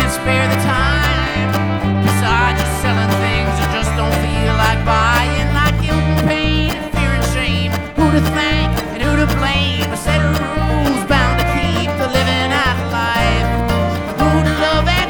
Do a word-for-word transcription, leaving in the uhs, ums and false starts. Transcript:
can't spare the time. Besides just selling things that just don't feel like buying, like guilt and pain and fear and shame. Who'd have thought?